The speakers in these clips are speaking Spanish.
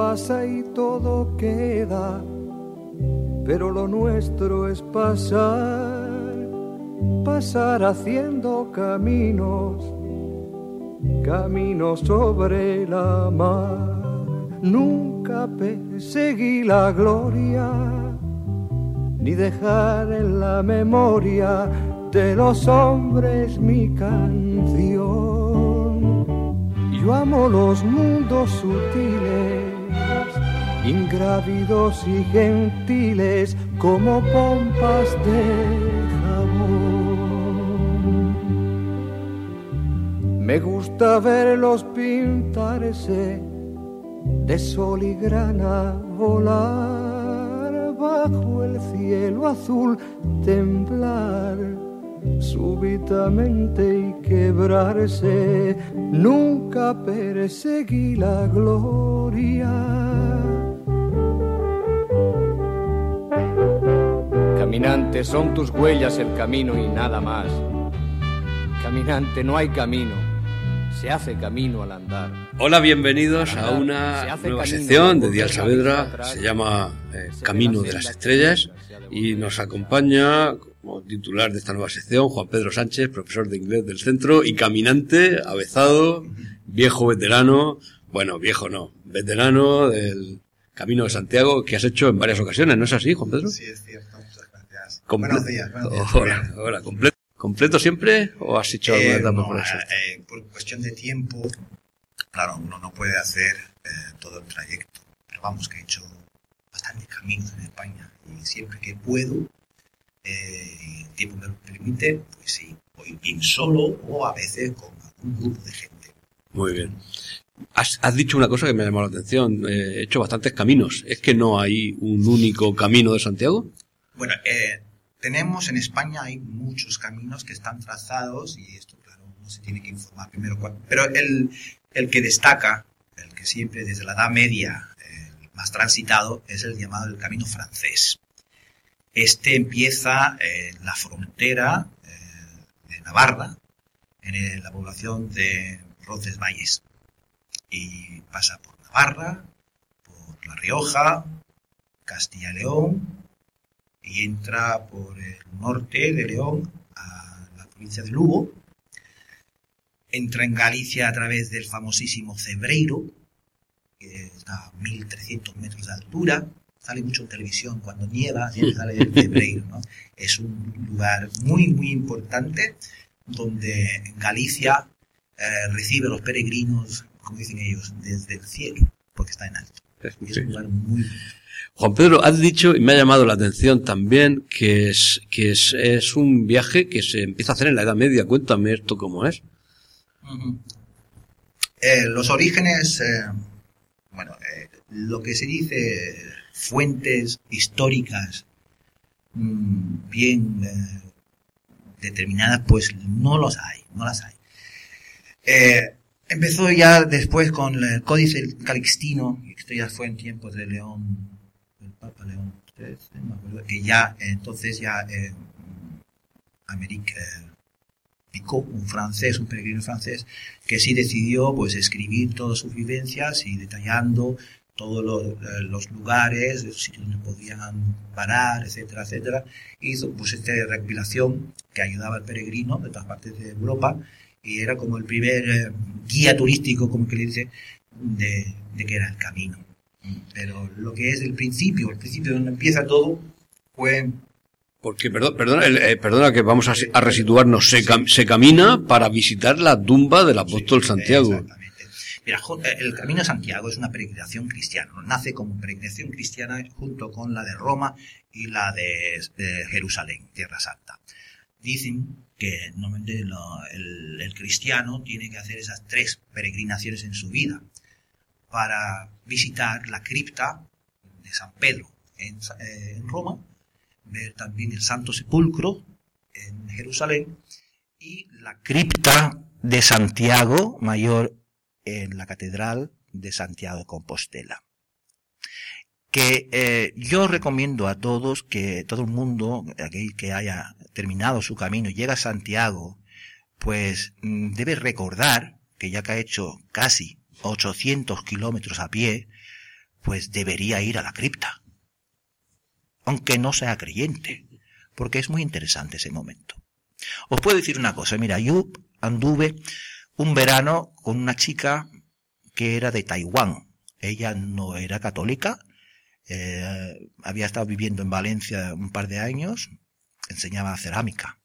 pasa y todo queda, pero lo nuestro es pasar haciendo caminos sobre la mar. Nunca perseguí la gloria, ni dejar en la memoria de los hombres mi canción. Yo amo los mundos sutiles, ingrávidos y gentiles, como pompas de jabón. Me gusta verlos pintarse de sol y grana, volar bajo el cielo azul, temblar súbitamente y quebrarse. Nunca perseguí la gloria. Caminante, son tus huellas el camino y nada más. Caminante, no hay camino, se hace camino al andar. Hola, bienvenidos a una nueva sección de Dial Saavedra. Se llama Camino de las Estrellas y nos acompaña como titular de esta nueva sección Juan Pedro Sánchez, profesor de inglés del centro y caminante, avezado, viejo veterano, bueno, viejo no, veterano del Camino de Santiago, que has hecho en varias ocasiones, ¿no es así, Juan Pedro? Sí, es cierto, muchas gracias. Buenos días. Hola, ¿completo siempre o has hecho alguna etapa por eso? Por cuestión de tiempo, claro, uno no puede hacer todo el trayecto, pero vamos, que he hecho bastantes caminos en España y siempre que puedo, el tiempo me lo permite, pues sí, voy bien solo o a veces con algún grupo de gente. Muy bien. Has dicho una cosa que me ha llamado la atención, he hecho bastantes caminos. ¿Es que no hay un único camino de Santiago? Bueno, tenemos en España, hay muchos caminos que están trazados y esto, claro, uno se tiene que informar primero. Pero el que destaca, el que siempre desde la Edad Media, el más transitado, es el llamado el Camino Francés. Este empieza en la frontera de Navarra, en la población de Roncesvalles, y pasa por Navarra, por La Rioja, Castilla y León, y entra por el norte de León a la provincia de Lugo, entra en Galicia a través del famosísimo Cebreiro, que está a 1.300 metros de altura, sale mucho en televisión cuando nieva, siempre sale el Cebreiro, ¿no? Es un lugar muy, muy importante donde en Galicia recibe a los peregrinos, como dicen ellos, desde el cielo, porque está en alto. Es un lugar muy... Juan Pedro, has dicho, y me ha llamado la atención también, que es un viaje que se empieza a hacer en la Edad Media. Cuéntame esto cómo es. Uh-huh. Los orígenes, lo que se dice, fuentes históricas bien determinadas, pues no las hay. Empezó ya después con el Códice Calixtino, y esto ya fue en tiempos de León, el Papa León III, me acuerdo, que ya entonces Amérique Picot, un peregrino francés, que sí decidió pues escribir todas sus vivencias y detallando todos los lugares, los sitios donde podían parar, etcétera, etcétera. Hizo pues esta recopilación que ayudaba al peregrino de todas partes de Europa y era como el primer guía turístico, como que le dice, de que era el camino. Pero lo que es el principio donde empieza todo fue... Porque, perdona que vamos a resituarnos, se camina para visitar la tumba del apóstol Santiago. Exactamente. Mira, el Camino de Santiago es una peregrinación cristiana, nace como peregrinación cristiana junto con la de Roma y la de Jerusalén, Tierra Santa. Dicen que normalmente el cristiano tiene que hacer esas 3 peregrinaciones en su vida para visitar la cripta de San Pedro en Roma, ver también el Santo Sepulcro en Jerusalén y la cripta de Santiago Mayor en la Catedral de Santiago de Compostela. Que yo recomiendo a todos, que todo el mundo, aquel que haya terminado su camino y llega a Santiago, pues debe recordar que ya que ha hecho casi 800 kilómetros a pie, pues debería ir a la cripta, aunque no sea creyente, porque es muy interesante ese momento. Os puedo decir una cosa, mira, yo anduve un verano con una chica que era de Taiwán. Ella no era católica, había estado viviendo en Valencia un par de años, enseñaba cerámica.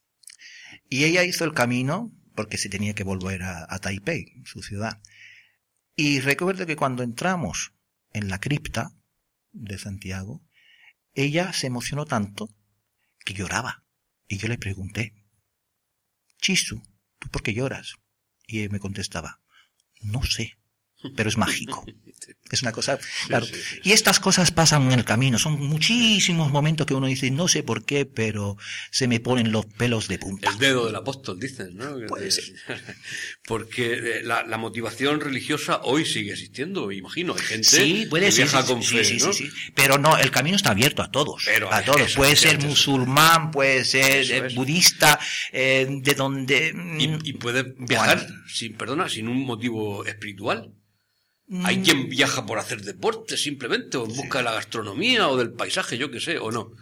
Y ella hizo el camino porque se tenía que volver a Taipei, su ciudad. Y recuerdo que cuando entramos en la cripta de Santiago, ella se emocionó tanto que lloraba. Y yo le pregunté, Chisu, ¿tú por qué lloras? Y él me contestaba, no sé, pero es mágico. Es una cosa, claro. Y estas cosas pasan en el camino. Son muchísimos momentos que uno dice, no sé por qué, pero se me ponen los pelos de punta. El dedo del apóstol, dicen, ¿no? Puede ser. Porque la motivación religiosa hoy sigue existiendo, imagino. Hay gente sí, puede que ser, viaja con fe, ¿no? Sí. Pero no, el camino está abierto a todos. Pero a todos. Puede ser musulmán, puede ser budista, de donde... Y puede viajar sin un motivo espiritual. Hay quien viaja por hacer deporte simplemente, o en busca de la gastronomía o del paisaje, yo qué sé, o no.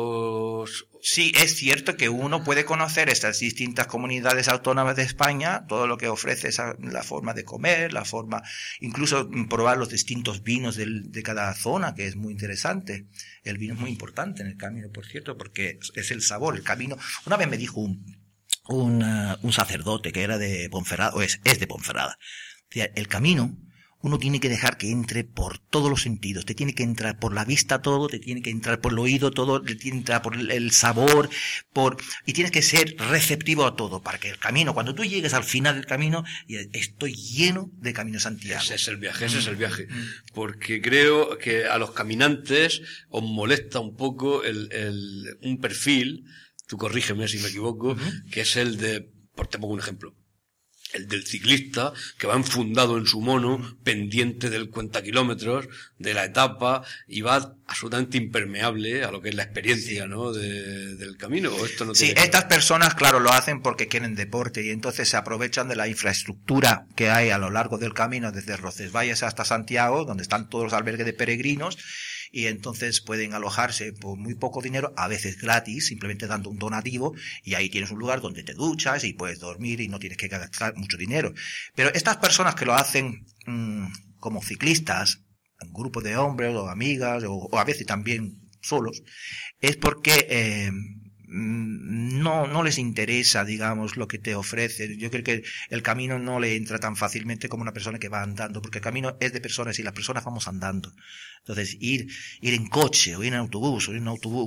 Sí, es cierto que uno puede conocer estas distintas comunidades autónomas de España, todo lo que ofrece la forma de comer, la forma, incluso probar los distintos vinos de cada zona, que es muy interesante. El vino es muy importante en el camino, por cierto, porque es el sabor, el camino. Una vez me dijo un sacerdote que era de Ponferrada, o es de Ponferrada, decía, el camino uno tiene que dejar que entre por todos los sentidos. Te tiene que entrar por la vista todo, te tiene que entrar por el oído todo, te tiene que entrar por el sabor, y tienes que ser receptivo a todo, para que el camino, cuando tú llegues al final del camino, estoy lleno de Camino de Santiago. Ese es el viaje. Porque creo que a los caminantes os molesta un poco un perfil, tú corrígeme si me equivoco, que es el de, te pongo un ejemplo, el del ciclista que va enfundado en su mono, pendiente del cuentakilómetros, de la etapa, y va absolutamente impermeable a lo que es la experiencia, ¿no? del camino. ¿O esto no sí, estas personas, claro, lo hacen porque quieren deporte y entonces se aprovechan de la infraestructura que hay a lo largo del camino, desde Roncesvalles hasta Santiago, donde están todos los albergues de peregrinos, y entonces pueden alojarse por muy poco dinero, a veces gratis, simplemente dando un donativo, y ahí tienes un lugar donde te duchas y puedes dormir y no tienes que gastar mucho dinero. Pero estas personas que lo hacen como ciclistas, un grupo de hombres o amigas, o a veces también solos, es porque no les interesa, digamos, lo que te ofrece. Yo creo que el camino no le entra tan fácilmente como una persona que va andando, porque el camino es de personas y las personas vamos andando. Entonces, ir en coche, o ir en autobús, o ir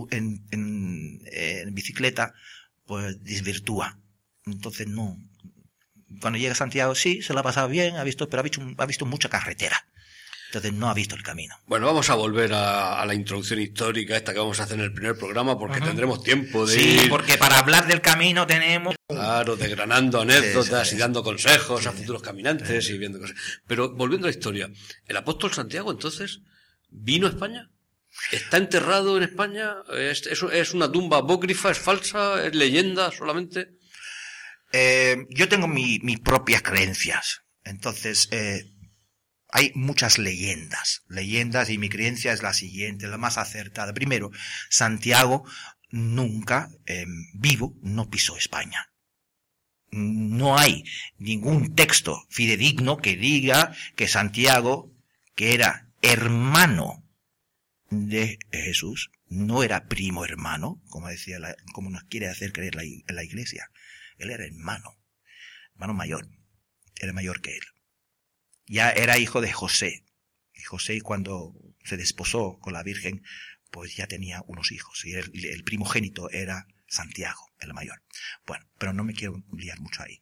en bicicleta, pues desvirtúa. Entonces, no. Cuando llega a Santiago, sí, se lo ha pasado bien, pero ha visto mucha carretera. Entonces no ha visto el camino. Bueno, vamos a volver a la introducción histórica esta que vamos a hacer en el primer programa, porque tendremos tiempo de ir... Sí, porque para hablar del camino tenemos... Claro, desgranando anécdotas y dando consejos a futuros caminantes y viendo cosas. Pero volviendo a la historia, ¿el apóstol Santiago entonces vino a España? ¿Está enterrado en España? ¿Es una tumba apócrifa? ¿Es falsa? ¿Es leyenda solamente? Yo tengo mis propias creencias. Entonces... hay muchas leyendas, y mi creencia es la siguiente, la más acertada. Primero, Santiago nunca, vivo, no pisó España. No hay ningún texto fidedigno que diga que Santiago, que era hermano de Jesús, no era primo hermano, como nos quiere hacer creer la Iglesia. Él era hermano mayor, era mayor que él. Ya era hijo de José. Y José, cuando se desposó con la Virgen, pues ya tenía unos hijos. Y el primogénito era Santiago, el mayor. Bueno, pero no me quiero liar mucho ahí.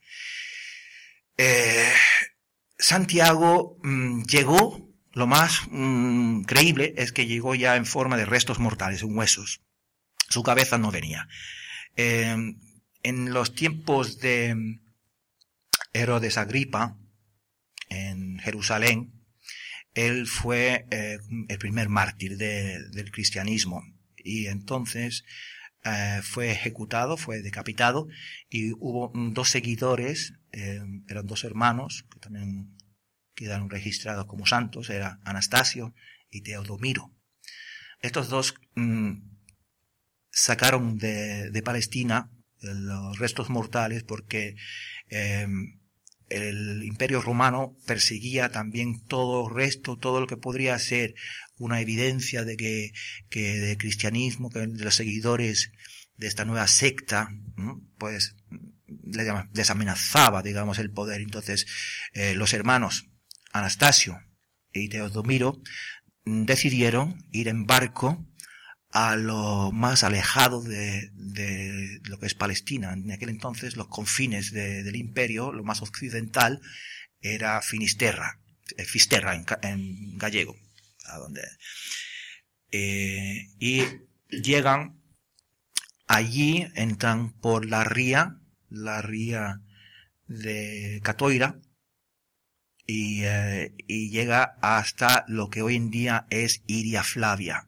Santiago llegó, lo más creíble es que llegó ya en forma de restos mortales, en huesos. Su cabeza no venía. En los tiempos de Herodes Agripa, en Jerusalén, él fue el primer mártir del cristianismo, y entonces fue ejecutado, fue decapitado, y hubo dos seguidores, eran dos hermanos, que también quedaron registrados como santos, era Anastasio y Teodomiro. Estos dos sacaron de Palestina los restos mortales porque el Imperio Romano perseguía también todo resto, todo lo que podría ser una evidencia de que del cristianismo, que de los seguidores de esta nueva secta, ¿no? Pues les amenazaba, digamos, el poder. Entonces, los hermanos Anastasio y Teodomiro decidieron ir en barco a lo más alejado de lo que es Palestina. En aquel entonces, los confines del imperio, lo más occidental, era Fisterra en gallego, a donde, y llegan allí, entran por la ría de Catoira, y llega hasta lo que hoy en día es Iria Flavia.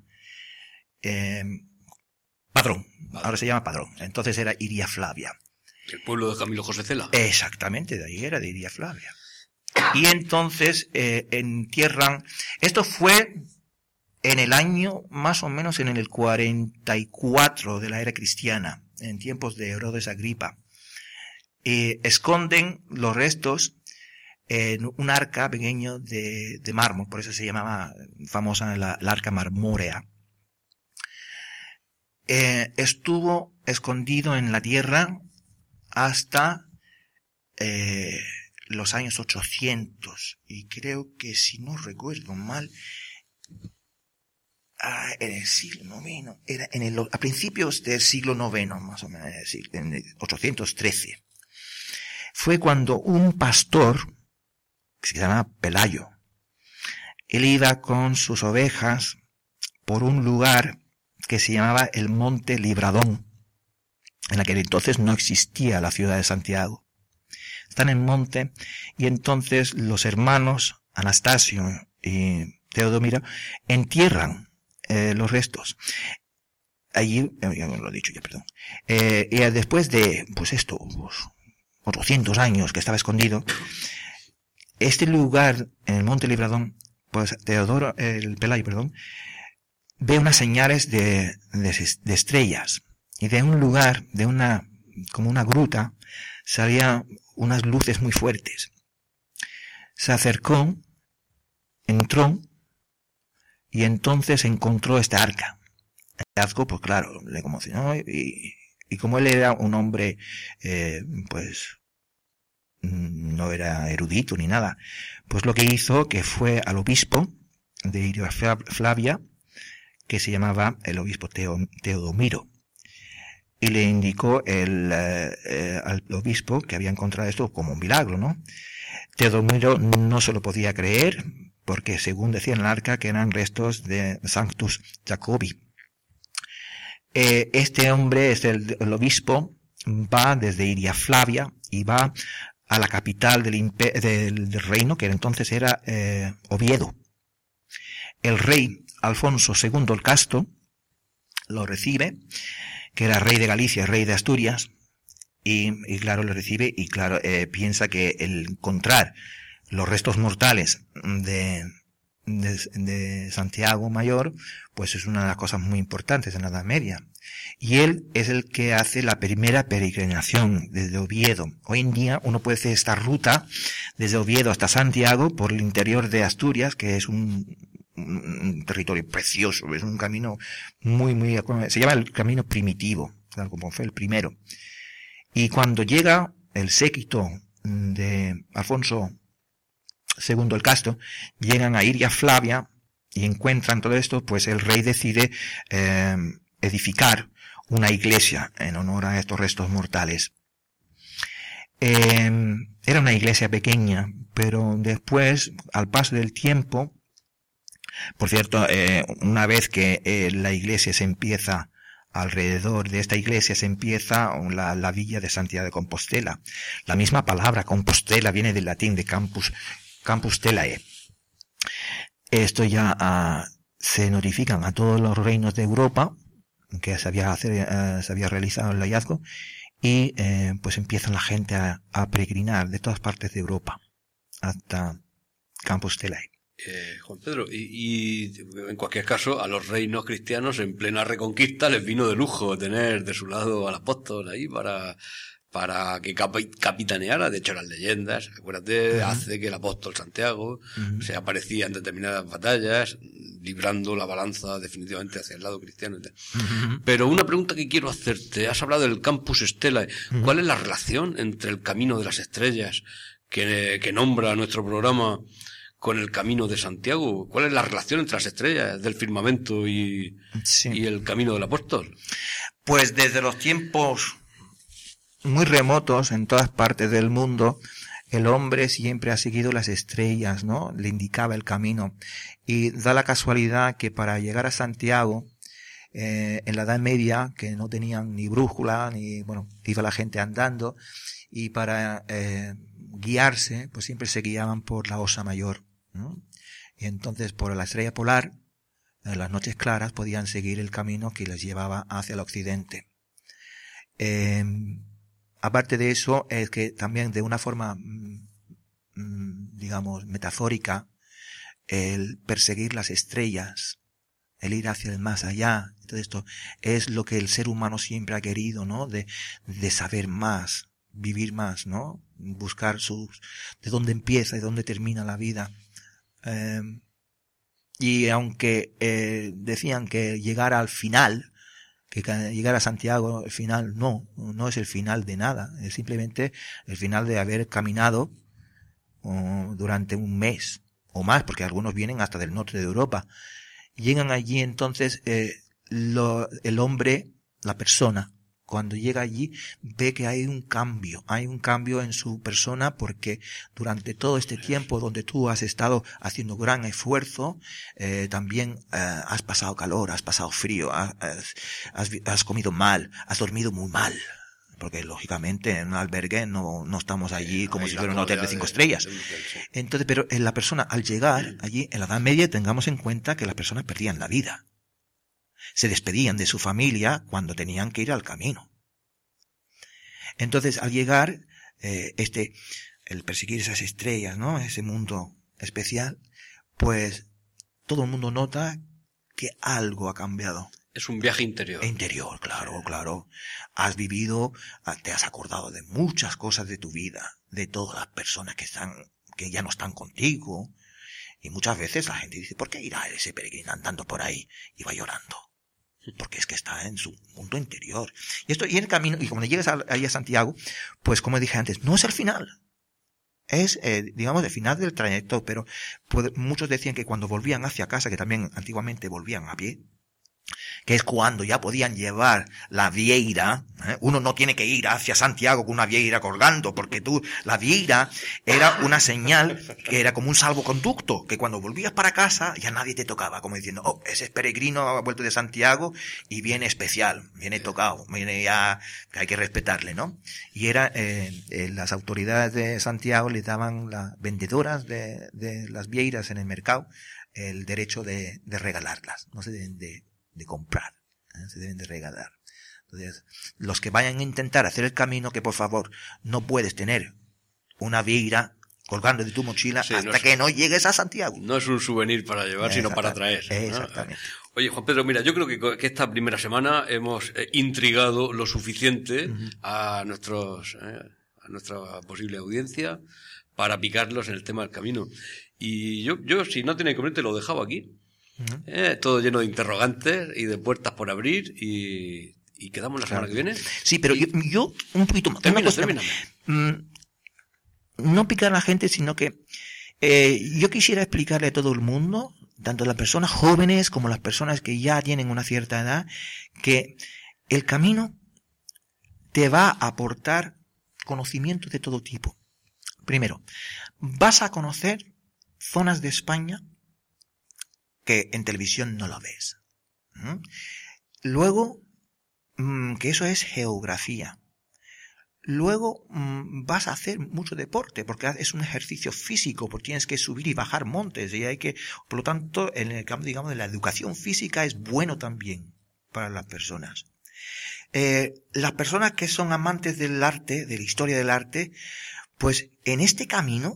Padrón, ahora se llama Padrón, entonces era Iria Flavia. El pueblo de Camilo José Cela. Exactamente, de ahí era, de Iria Flavia. Y entonces entierran, esto fue en el año, más o menos en el 44 de la era cristiana, en tiempos de Herodes Agripa. Esconden los restos en un arca pequeño de mármol, por eso se llamaba famosa la arca marmórea. Estuvo escondido en la tierra hasta los años 800, y creo que, si no recuerdo mal, en el siglo IX, era a principios del siglo IX, más o menos, es decir, en el 813. Fue cuando un pastor, que se llama Pelayo, él iba con sus ovejas por un lugar que se llamaba el Monte Libradón. En aquel entonces no existía la ciudad de Santiago. Están en monte, y entonces los hermanos Anastasio y Teodomiro entierran los restos. Allí, ya lo he dicho ya, perdón. Y después de, pues 400 años que estaba escondido, este lugar, en el Monte Libradón, pues el Pelayo, ve unas señales de estrellas, y de un lugar, como una gruta, salían unas luces muy fuertes. Se acercó, entró, y entonces encontró esta arca. El hallazgo, pues claro, le conmocionó, y como él era un hombre, pues no era erudito ni nada, pues lo que hizo, que fue al obispo de Iria Flavia, que se llamaba el obispo Teodomiro, y le indicó al obispo que había encontrado esto como un milagro, ¿no? Teodomiro no se lo podía creer, porque según decía en el arca, que eran restos de Sanctus Jacobi. Este hombre, el obispo, va desde Iria Flavia y va a la capital del reino, que entonces era Oviedo. El rey Alfonso II el Casto lo recibe, que era rey de Galicia, rey de Asturias, y claro, lo recibe, y claro, piensa que el encontrar los restos mortales de Santiago Mayor, pues es una de las cosas muy importantes en la Edad Media. Y él es el que hace la primera peregrinación desde Oviedo. Hoy en día uno puede hacer esta ruta desde Oviedo hasta Santiago por el interior de Asturias, que es un territorio precioso, es un camino muy, se llama el camino primitivo, como fue el primero. Y cuando llega el séquito de Alfonso II el Casto, llegan a Iria Flavia y encuentran todo esto, pues el rey decide edificar una iglesia en honor a estos restos mortales. Era una iglesia pequeña, pero después, al paso del tiempo, por cierto, una vez que la iglesia se empieza, alrededor de esta iglesia se empieza la villa de Santiago de Compostela. La misma palabra Compostela viene del latín de campus telae. Esto ya se notifican a todos los reinos de Europa que se había realizado el hallazgo, y pues empiezan la gente a peregrinar de todas partes de Europa hasta Compostela. Juan Pedro, y en cualquier caso, a los reinos cristianos en plena reconquista les vino de lujo tener de su lado al apóstol ahí para que capitaneara. De hecho, las leyendas, acuérdate, hace que el apóstol Santiago se aparecía en determinadas batallas, librando la balanza definitivamente hacia el lado cristiano. Pero una pregunta que quiero hacerte, has hablado del Campus Stella. ¿Cuál es la relación entre el camino de las estrellas que nombra nuestro programa con el camino de Santiago? ¿Cuál es la relación entre las estrellas del firmamento y el camino del apóstol? Pues desde los tiempos muy remotos, en todas partes del mundo, el hombre siempre ha seguido las estrellas, ¿no? Le indicaba el camino. Y da la casualidad que para llegar a Santiago, en la Edad Media, que no tenían ni brújula, iba la gente andando, y para guiarse, pues siempre se guiaban por la Osa Mayor, ¿no? Y entonces por la estrella polar, en las noches claras, podían seguir el camino que les llevaba hacia el occidente. Aparte de eso, es que también de una forma, digamos, metafórica, el perseguir las estrellas, el ir hacia el más allá, todo esto es lo que el ser humano siempre ha querido, ¿no? De saber más, vivir más, ¿no? Buscar de dónde empieza y dónde termina la vida. Y aunque decían que llegar al final, que llegar a Santiago, el final no es el final de nada, es simplemente el final de haber caminado durante un mes o más, porque algunos vienen hasta del norte de Europa. Llegan allí, entonces el hombre, la persona, cuando llega allí ve que hay un cambio en su persona, porque durante todo este tiempo donde tú has estado haciendo gran esfuerzo, también has pasado calor, has pasado frío, has comido mal, has dormido muy mal, porque lógicamente en un albergue no estamos allí como si fuera un hotel de 5 estrellas. Entonces, pero en la persona, al llegar allí en la Edad Media, tengamos en cuenta que las personas perdían la vida. Se despedían de su familia cuando tenían que ir al camino. Entonces, al llegar, el perseguir esas estrellas, ¿no? Ese mundo especial, pues todo el mundo nota que algo ha cambiado. Es un viaje interior. Interior, claro. Has vivido, te has acordado de muchas cosas de tu vida, de todas las personas que ya no están contigo. Y muchas veces la gente dice, ¿por qué irá ese peregrino andando por ahí? Y va llorando. Porque es que está en su mundo interior. Y en el camino, y cuando llegas ahí a Santiago, pues como dije antes, no es el final. Es, digamos, el final del trayecto, pero muchos decían que cuando volvían hacia casa, que también antiguamente volvían a pie, que es cuando ya podían llevar la vieira, uno no tiene que ir hacia Santiago con una vieira colgando, porque la vieira era una señal que era como un salvoconducto, que cuando volvías para casa ya nadie te tocaba, como diciendo, ese es peregrino, ha vuelto de Santiago y viene especial, viene tocado, viene ya, que hay que respetarle, ¿no? Y las autoridades de Santiago le daban las vendedoras de las vieiras en el mercado el derecho de regalarlas, no se deben de comprar, se deben de regalar. Entonces, los que vayan a intentar hacer el camino, que por favor, no puedes tener una vieira colgando de tu mochila hasta que no llegues a Santiago. No es un souvenir para llevar, sino para traer, ¿no? Exactamente. Oye, Juan Pedro, mira, yo creo que esta primera semana hemos intrigado lo suficiente a nuestra posible audiencia para picarlos en el tema del camino. Y yo si no tiene inconveniente, lo dejaba aquí. Todo lleno de interrogantes y de puertas por abrir, y quedamos la semana que viene. Sí, pero yo un poquito más. Termina. No picar a la gente, sino que yo quisiera explicarle a todo el mundo, tanto las personas jóvenes como las personas que ya tienen una cierta edad, que el camino te va a aportar conocimiento de todo tipo. Primero, vas a conocer zonas de España que en televisión no lo ves. Luego, que eso es geografía. Luego vas a hacer mucho deporte, porque es un ejercicio físico, porque tienes que subir y bajar montes, y por lo tanto, en el campo, digamos, de la educación física es bueno también para las personas. Las personas que son amantes del arte, de la historia del arte, pues en este camino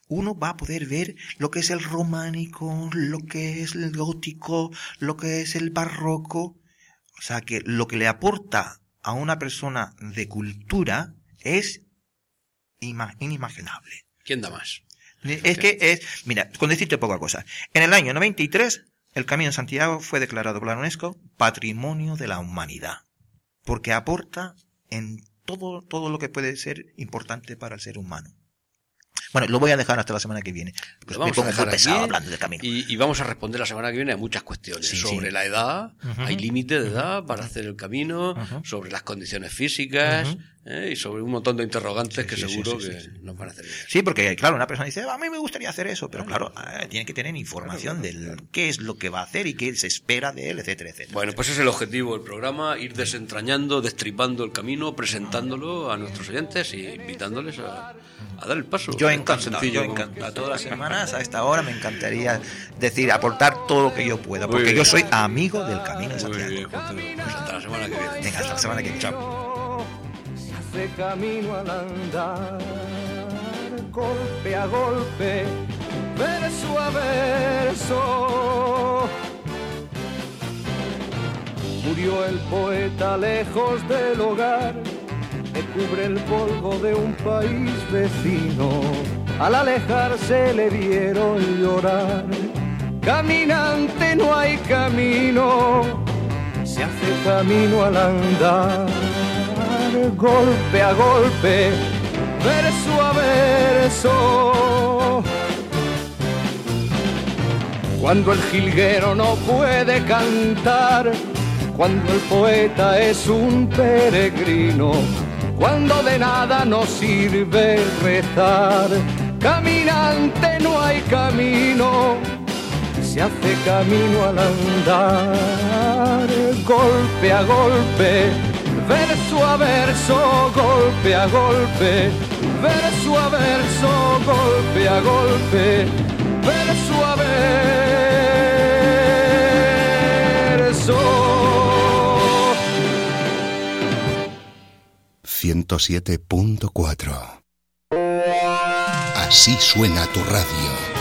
uno va a poder ver lo que es el románico, lo que es el gótico, lo que es el barroco. O sea, que lo que le aporta a una persona de cultura es inimaginable. ¿Quién da más? Mira, con decirte poca cosa. En el año 93, el Camino de Santiago fue declarado por la UNESCO Patrimonio de la Humanidad. Porque aporta en todo lo que puede ser importante para el ser humano. Bueno, lo voy a dejar hasta la semana que viene. Porque me pongo muy pesado hablando del camino. Y vamos a responder la semana que viene a muchas cuestiones. Sobre la edad, hay límite de edad para hacer el camino, sobre las condiciones físicas, y sobre un montón de interrogantes que seguro que nos van a hacer bien. Sí, porque claro, una persona dice, a mí me gustaría hacer eso, pero claro, tiene que tener información del qué es lo que va a hacer y qué se espera de él, etcétera, etcétera. Bueno, pues es el objetivo del programa, ir desentrañando, destripando el camino, presentándolo a nuestros oyentes y invitándoles a dar el paso. Yo encantado. Todas las semanas a esta hora me encantaría aportar todo lo que yo pueda, porque yo soy amigo del Camino de Santiago. Muy bien, pues hasta la semana que viene. Venga, hasta la semana que viene. Chao. Se hace camino al andar, golpe a golpe, verso a verso. Murió el poeta lejos del hogar, que cubre el polvo de un país vecino. Al alejarse le vieron llorar. Caminante, no hay camino, se hace camino al andar, golpe a golpe, verso a verso. Cuando el jilguero no puede cantar, cuando el poeta es un peregrino, cuando de nada nos sirve rezar. Caminante, no hay camino, se hace camino al andar, golpe a golpe, verso a verso, golpe a golpe, verso a verso, golpe a golpe, verso a verso. 107.4. Así suena tu radio.